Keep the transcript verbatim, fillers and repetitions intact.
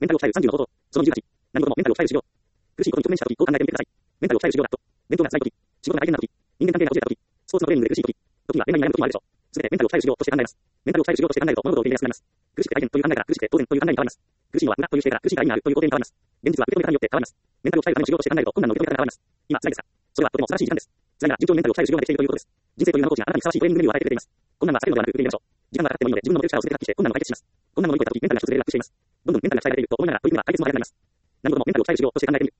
メンタルを鍛えるさんじゅうの方法。そのにじゅうはち。何事もメンタルを鍛える修行。苦しいことに直面したとき、こう考えてみてください。メンタルを鍛える修行だと。勉強が辛いとき、仕事が大変なとき、人間関係が落ちれたとき、スポーツのトレーニングで苦しいとき、時は恋愛に悩むときもあるでしょう。すべてメンタルを鍛える修行として考えます。メンタルを鍛える修行として考えると物事を受け入れやすくなります。苦しくて大変という考えから苦しくて当然という考えに変わります。苦しいのは無駄という姿勢から苦しいから意味があるという肯定に変わります。現実は受け止め方によって変わります。メンタルを鍛えるための修行として考えると困難の受け止め方が変わります。今、辛いですか？それはとても素晴らしい時間です。辛いなら順調にメンタルを鍛える修行ができているということです。人生という名のコーチがあなたにふさわしいトレーニングメニューを与えてくれています。困難は避けるのではなく受け入れましょう。時間がかかってもいいので自分の能力を全て発揮して困難を解決します。困難を乗り越えたときメンタルが一つでリラックスしています。どんどんメンタルが鍛えられていると思いながら取り組めば解決も早くなります。何事もメンタルを鍛える修行として考えてみてください。